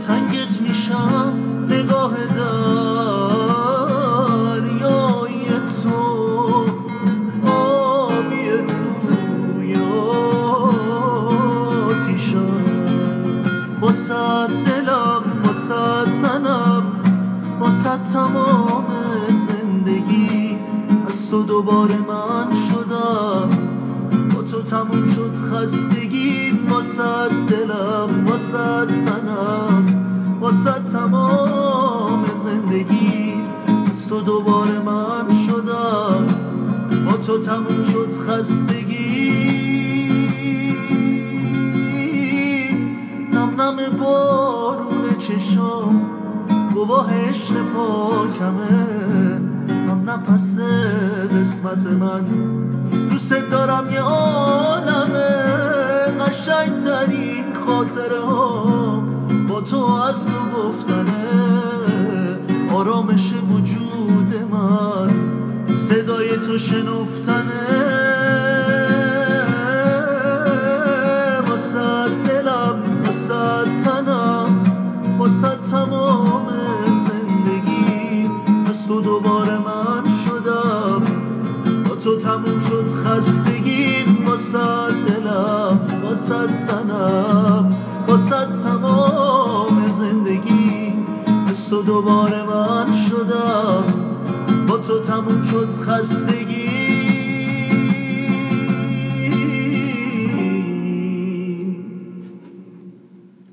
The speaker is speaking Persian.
تنگت میشم نگاه دریای تو آبی روی آتیشم واسه دلم واسه تنم واسه تمام زندگی از تو دوباره من شدم با تو تموم شد خستگی واسه دلم واسه تنم واسه تمام زندگی از تو دوباره من شدم با تو تموم شد خستگی نم نم بارون چشام گواه عشق پاکمه هم نفس قسمت من دوست دارم یه عالمه قشنگترین خاطره ها با تو از تو گفتنه آرامش وجود من صدای تو شنفتنه واسه دلم واسه تنم واسه تمام زندگی از تو دوباره من شدم با تو تموم شد خستگی واسه دلم واسه تنم واسه تمام زندگی از تو دوباره من شدم با تو تموم شد خستگی